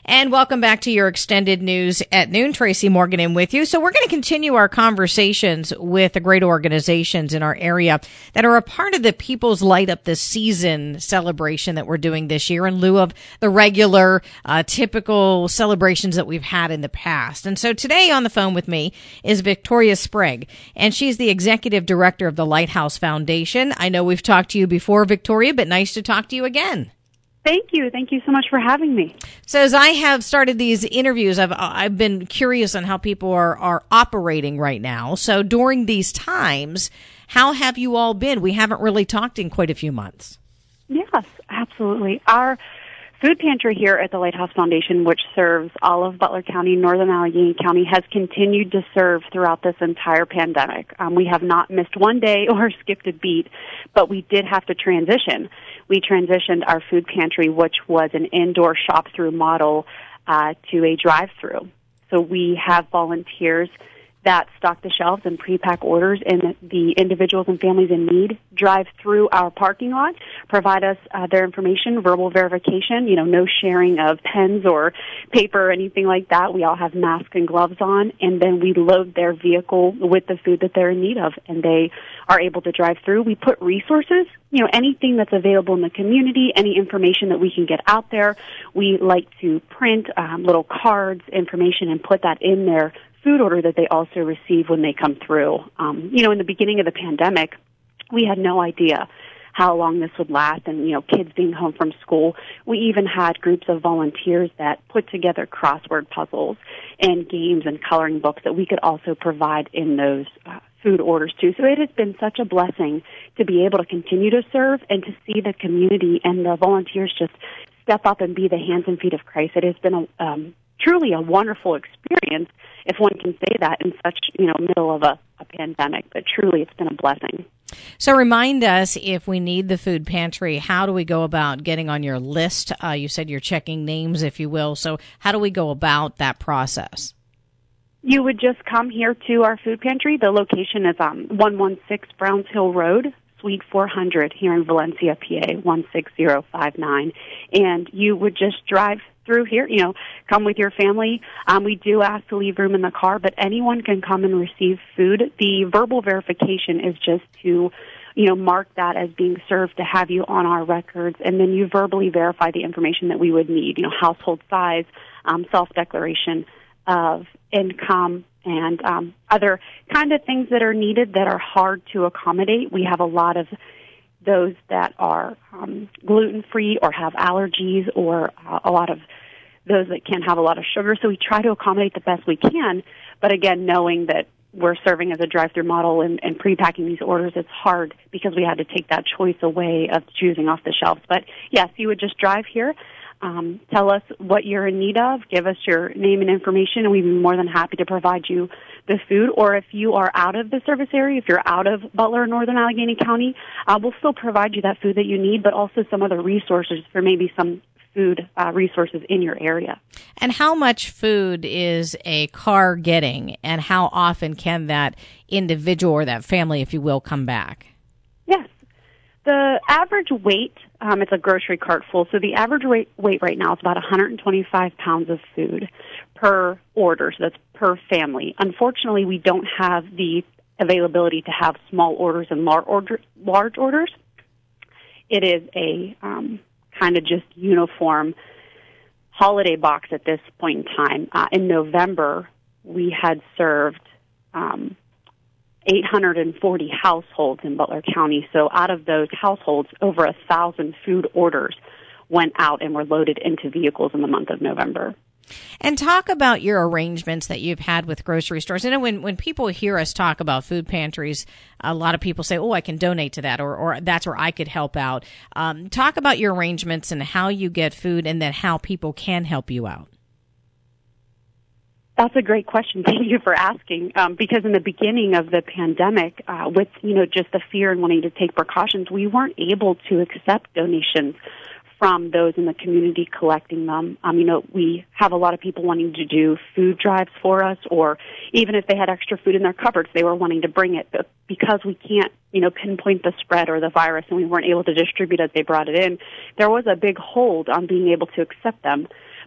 And welcome back to your extended news at noon. Tracy Morgan in with you. So we're going to continue our conversations with the great organizations in our area that are a part of the People's Light Up the Season celebration that we're doing this year in lieu of the regular, typical celebrations that we've had in the past. And so today on the phone with me is Victoria Sprague, and she's the executive director of the Lighthouse Foundation. I know we've talked to you before, Victoria, but nice to talk to you again. Thank you. Thank you so much for having me. So as I have started these interviews, I've been curious on how people are operating right now. So during these times, how have you all been? We haven't really talked in quite a few months. Yes, absolutely. Our food pantry here at the Lighthouse Foundation, which serves all of Butler County, Northern Allegheny County, has continued to serve throughout this entire pandemic. We have not missed one day or skipped a beat, but we did have to transition. We transitioned our food pantry, which was an indoor shop-through model, to a drive-through. So we have volunteers that stock the shelves and pre-pack orders, and the individuals and families in need drive through our parking lot, provide us their information, verbal verification, no sharing of pens or paper or anything like that. We all have masks and gloves on, and then we load their vehicle with the food that they're in need of, and they are able to drive through. We put resources, anything that's available in the community, any information that we can get out there. We like to print little cards, information, and put that in their food order that they also receive when they come through. In the beginning of the pandemic, we had no idea how long this would last, and, kids being home from school. We even had groups of volunteers that put together crossword puzzles and games and coloring books that we could also provide in those food orders too. So it has been such a blessing to be able to continue to serve and to see the community and the volunteers just step up and be the hands and feet of Christ. It has been truly a wonderful experience, if one can say that, in such, middle of a pandemic. But truly, it's been a blessing. So remind us, if we need the food pantry, how do we go about getting on your list? You said you're checking names, if you will. So how do we go about that process? You would just come here to our food pantry. The location is 116 Browns Hill Road, Suite 400 here in Valencia, PA, 16059. And you would just drive through here, come with your family. We do ask to leave room in the car, but anyone can come and receive food. The verbal verification is just to, mark that as being served to have you on our records, and then you verbally verify the information that we would need, household size, self-declaration of income, and other kind of things that are needed that are hard to accommodate. We have a lot of those that are gluten-free or have allergies, or a lot of those that can have a lot of sugar. So we try to accommodate the best we can, but again, knowing that we're serving as a drive-through model and pre-packing these orders, it's hard because we had to take that choice away of choosing off the shelves. But yes, you would just drive here, tell us what you're in need of, give us your name and information, and we'd be more than happy to provide you the food. Or if you are out of the service area, if you're out of Butler or Northern Allegheny County, we'll still provide you that food that you need, but also some other resources for maybe some food resources in your area. And how much food is a car getting, and how often can that individual or that family, if you will, come back? Yes. The average weight, it's a grocery cart full, so the average weight right now is about 125 pounds of food per order, so that's per family. Unfortunately, we don't have the availability to have small orders and large orders. It is a kind of just uniform holiday box at this point in time. In November, we had served 840 households in Butler County. So out of those households, over 1,000 food orders went out and were loaded into vehicles in the month of November. And talk about your arrangements that you've had with grocery stores. I know when people hear us talk about food pantries, a lot of people say, I can donate to that, or that's where I could help out. Talk about your arrangements and how you get food, and then how people can help you out. That's a great question. Thank you for asking. Because in the beginning of the pandemic, with just the fear and wanting to take precautions, we weren't able to accept donations from those in the community collecting them. We have a lot of people wanting to do food drives for us, or even if they had extra food in their cupboards, they were wanting to bring it. But because we can't, pinpoint the spread or the virus, and we weren't able to distribute as they brought it in, there was a big hold on being able to accept them.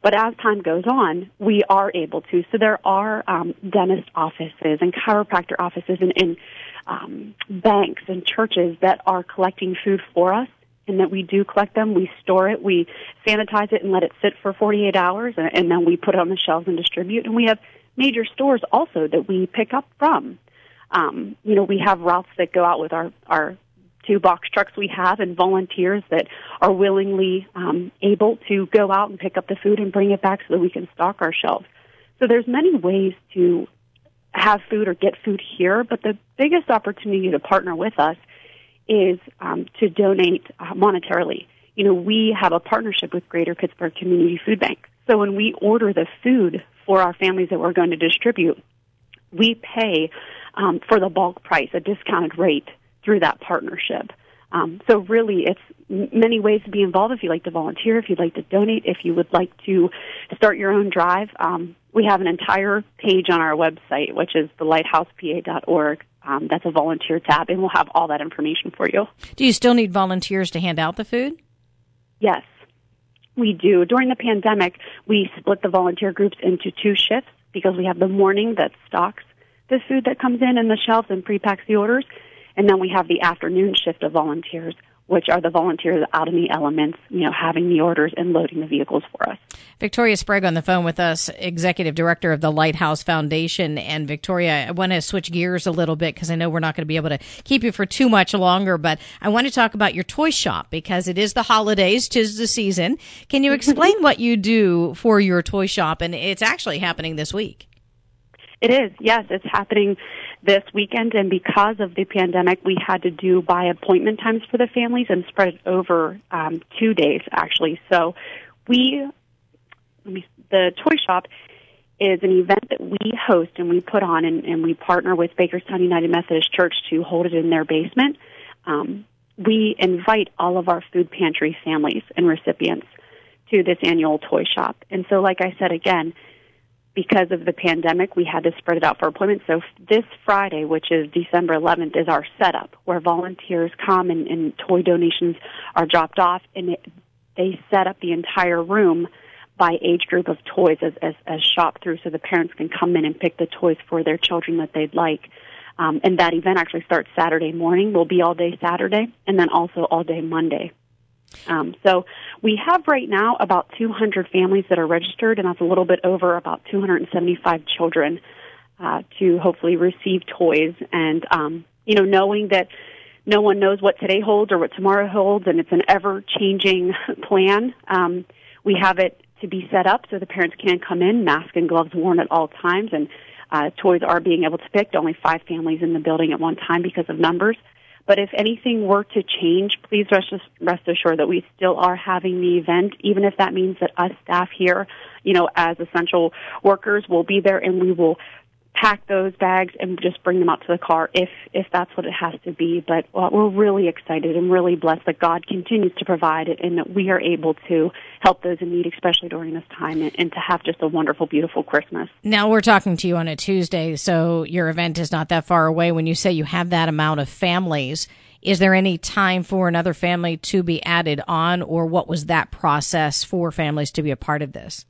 But as time goes on, we are able to. So there are dentist offices and chiropractor offices and banks and churches that are collecting food for us, and that we do collect them. We store it, we sanitize it, and let it sit for 48 hours, and then we put it on the shelves and distribute. And we have major stores also that we pick up from. We have routes that go out with our 2 box trucks we have, and volunteers that are willingly able to go out and pick up the food and bring it back so that we can stock our shelves. So there's many ways to have food or get food here, but the biggest opportunity to partner with us is to donate monetarily. We have a partnership with Greater Pittsburgh Community Food Bank. So when we order the food for our families that we're going to distribute, we pay for the bulk price, a discounted rate, through that partnership. So really, it's many ways to be involved. If you'd like to volunteer, if you'd like to donate, if you would like to start your own drive, we have an entire page on our website, which is thelighthousepa.org. That's a volunteer tab, and we'll have all that information for you. Do you still need volunteers to hand out the food? Yes, we do. During the pandemic, we split the volunteer groups into 2 shifts because we have the morning that stocks the food that comes in the shelves and pre-packs the orders, and then we have the afternoon shift of volunteers, which are the volunteers out in the elements, having the orders and loading the vehicles for us. Victoria Sprague on the phone with us, Executive Director of the Lighthouse Foundation. And Victoria, I want to switch gears a little bit because I know we're not going to be able to keep you for too much longer, but I want to talk about your toy shop because it is the holidays, 'tis the season. Can you explain what you do for your toy shop? And it's actually happening this week. It is, yes. It's happening this weekend, and because of the pandemic, we had to do by appointment times for the families and spread it over 2 days, actually. So the Toy Shop is an event that we host and we put on, and we partner with Bakerstown United Methodist Church to hold it in their basement. We invite all of our food pantry families and recipients to this annual Toy Shop. And so, like I said, again, because of the pandemic, we had to spread it out for appointments. So this Friday, which is December 11th, is our setup where volunteers come and toy donations are dropped off, and they set up the entire room by age group of toys as shop through so the parents can come in and pick the toys for their children that they'd like. And that event actually starts Saturday morning. We'll be all day Saturday and then also all day Monday. So we have right now about 200 families that are registered, and that's a little bit over about 275 children to hopefully receive toys. And, knowing that no one knows what today holds or what tomorrow holds, and it's an ever-changing plan, we have it to be set up so the parents can come in, mask and gloves worn at all times, and toys are being able to pick. Only 5 families in the building at one time because of numbers. But if anything were to change, please rest assured that we still are having the event, even if that means that us staff here, as essential workers, will be there and we will pack those bags and just bring them out to the car if that's what it has to be. But we're really excited and really blessed that God continues to provide it and that we are able to help those in need, especially during this time, and to have just a wonderful, beautiful Christmas. Now, we're talking to you on a Tuesday, so your event is not that far away. When you say you have that amount of families, is there any time for another family to be added on, or what was that process for families to be a part of this?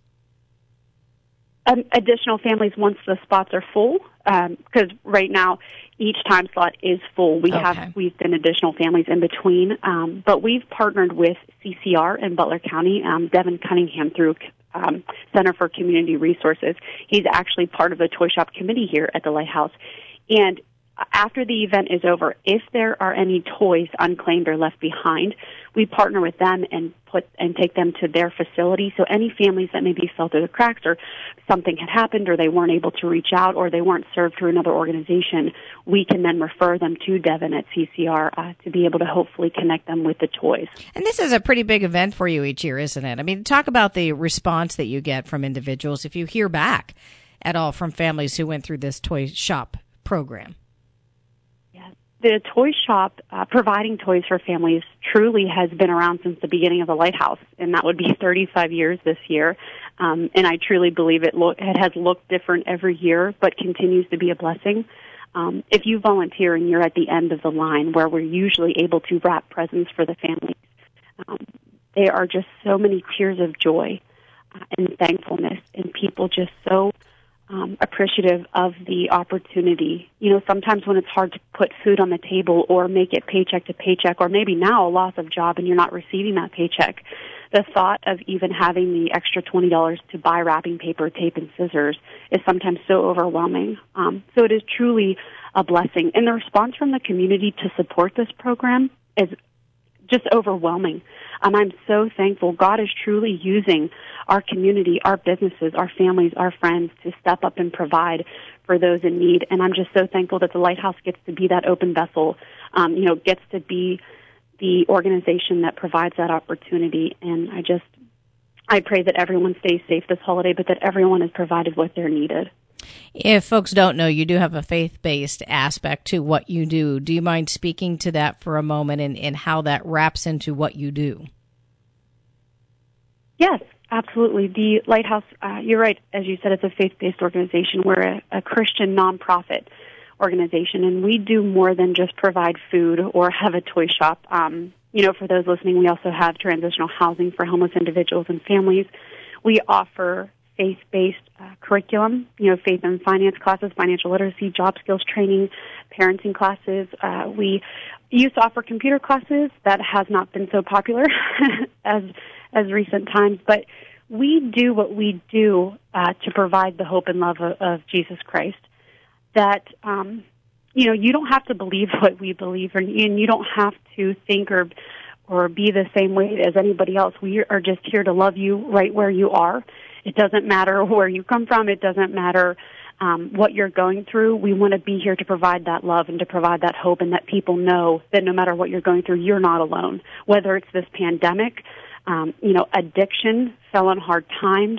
Additional families once the spots are full, because right now each time slot is full. We've done additional families in between, but we've partnered with CCR in Butler County, Devin Cunningham through Center for Community Resources. He's actually part of the Toy Shop committee here at the Lighthouse, and after the event is over, if there are any toys unclaimed or left behind, we partner with them and take them to their facility. So any families that maybe fell through the cracks or something had happened or they weren't able to reach out or they weren't served through another organization, we can then refer them to Devin at CCR to be able to hopefully connect them with the toys. And this is a pretty big event for you each year, isn't it? I mean, talk about the response that you get from individuals if you hear back at all from families who went through this Toy Shop program. The Toy Shop, providing toys for families, truly has been around since the beginning of the Lighthouse, and that would be 35 years this year. And I truly believe it has looked different every year, but continues to be a blessing. If you volunteer and you're at the end of the line where we're usually able to wrap presents for the families, there are just so many tears of joy and thankfulness, and people just so appreciative of the opportunity. You know, sometimes when it's hard to put food on the table or make it paycheck to paycheck, or maybe now a loss of job and you're not receiving that paycheck, the thought of even having the extra $20 to buy wrapping paper, tape, and scissors is sometimes so overwhelming. So it is truly a blessing. And the response from the community to support this program is just overwhelming. I'm so thankful. God is truly using our community, our businesses, our families, our friends to step up and provide for those in need. And I'm just so thankful that the Lighthouse gets to be that open vessel, gets to be the organization that provides that opportunity. And I pray that everyone stays safe this holiday, but that everyone is provided what they're needed. If folks don't know, you do have a faith-based aspect to what you do. Do you mind speaking to that for a moment and how that wraps into what you do? Yes, absolutely. The Lighthouse, you're right, as you said, it's a faith-based organization. We're a Christian nonprofit organization, and we do more than just provide food or have a toy shop. For those listening, we also have transitional housing for homeless individuals and families. We offer faith-based curriculum, faith and finance classes, financial literacy, job skills training, parenting classes. We used to offer computer classes. That has not been so popular as recent times, but we do what we do to provide the hope and love of Jesus Christ. That, you don't have to believe what we believe, and you don't have to think or be the same way as anybody else. We are just here to love you right where you are. It doesn't matter where you come from. It doesn't matter what you're going through. We want to be here to provide that love and to provide that hope, and that people know that no matter what you're going through, you're not alone. Whether it's this pandemic, addiction, fell on hard times,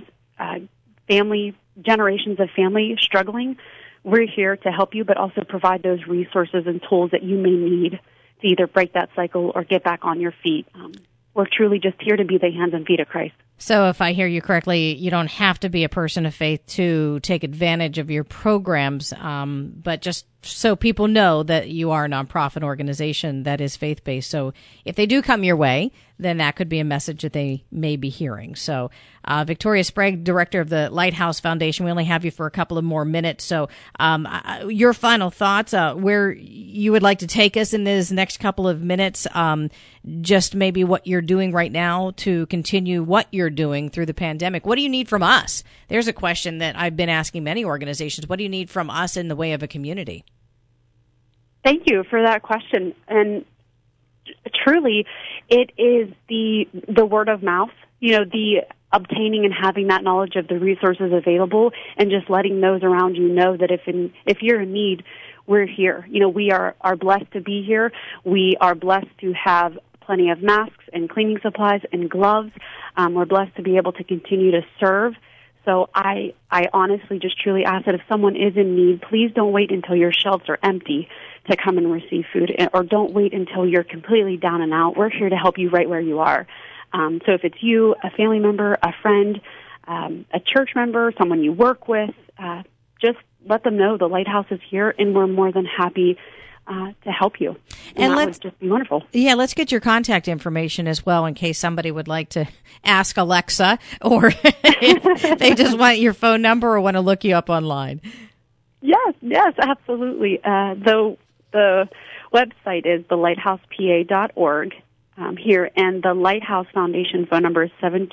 generations of family struggling, we're here to help you, but also provide those resources and tools that you may need to either break that cycle or get back on your feet. We're truly just here to be the hands and feet of Christ. So if I hear you correctly, you don't have to be a person of faith to take advantage of your programs, but just so people know that you are a nonprofit organization that is faith-based. So if they do come your way, then that could be a message that they may be hearing. So Victoria Sprague, director of the Lighthouse Foundation, we only have you for a couple of more minutes. So your final thoughts, where you would like to take us in this next couple of minutes, just maybe what you're doing right now to continue what you're doing through the pandemic. What do you need from us? There's a question that I've been asking many organizations. What do you need from us in the way of a community? Thank you for that question. And truly, it is the word of mouth, the obtaining and having that knowledge of the resources available, and just letting those around you know that if you're in need, we're here. We are blessed to be here. We are blessed to have plenty of masks and cleaning supplies and gloves. We're blessed to be able to continue to serve. So I honestly just truly ask that if someone is in need, please don't wait until your shelves are empty to come and receive food, or don't wait until you're completely down and out. We're here to help you right where you are. So if it's you, a family member, a friend, a church member, someone you work with, just let them know the Lighthouse is here, and we're more than happy to help you. And that would just be wonderful. Yeah, let's get your contact information as well in case somebody would like to ask Alexa, or if they just want your phone number or want to look you up online. Yes, absolutely. The website is thelighthousepa.org here, and the Lighthouse Foundation phone number is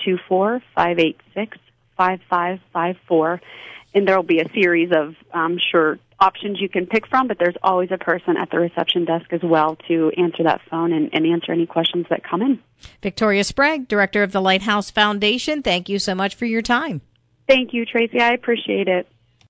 724-586-5554. And there will be a series of, options you can pick from, but there's always a person at the reception desk as well to answer that phone and answer any questions that come in. Victoria Sprague, director of the Lighthouse Foundation, thank you so much for your time. Thank you, Tracy. I appreciate it.